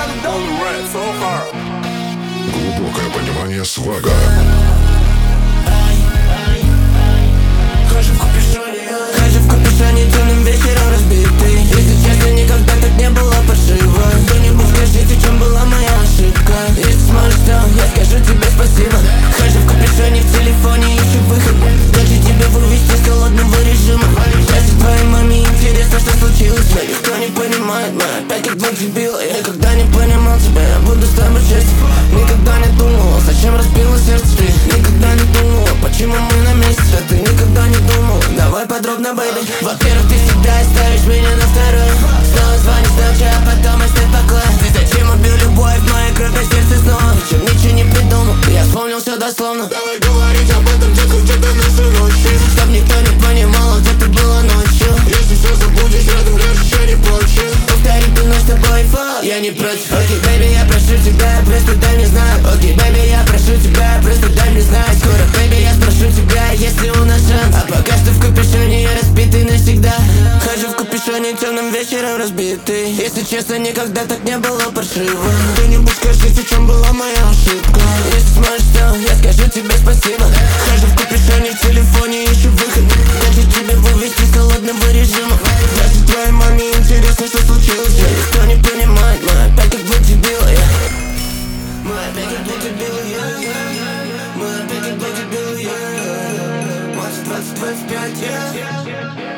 Глубокое понимание свага. Хожу в капюшоне темным вечером разбитый. Если честно, никогда так не было паршиво. Кто-нибудь скажите, в чем была моя ошибка. Если сможешь, то я скажу тебе спасибо. Хожу в капюшоне, в телефоне ищу выход. Хочу тебя вывести с холодного режима. Если твоей маме интересно, что случилось, но никто не понимает, мы опять как два дебила. Я никогда не понимал тебя, я буду с тобой честен. Никогда не думал, зачем разбила сердце ты. Никогда не думал, почему мы на месте, а ты никогда не думал. Давай подробно, бэйби. Во-первых, ты всегда ставишь меня на второй. Снова звонишь ночью, а потом опять поклон. Ты зачем убил любовь в моей крови, сердце снова? Причем ничего не придумал, я вспомнил все дословно. Давай говорить об этом, детка, где-то между ночи. Чтоб никто не понимал, где ты была ночью. Если все забудешь, рядом лежишь, не плачь. Повтори ты ночь с тобой, фа, я не против. Окей, бэйби, я прошу тебя, просто дай мне знать. Окей, бэйби, я прошу тебя, просто дай мне знать. Скоро, бэйби, я спрошу тебя, есть ли у нас шанс. А пока что в капюшоне я распитый навсегда. Хожу в капюшоне темным вечером разбитый. Если честно, никогда так не было паршиво. Кто-нибудь скажите, в чем была моя ошибка. Если сможешь, то я скажу тебе спасибо. Хожу в капюшоне, в телефоне ищу выход. Хочу тебя вывести с холодного режима. Даже твоей маме интересно, что случилось. Но никто не понимает, мы опять как два дебила. Мы опять как два дебила. Мы опять как два дебила. Может 20-25,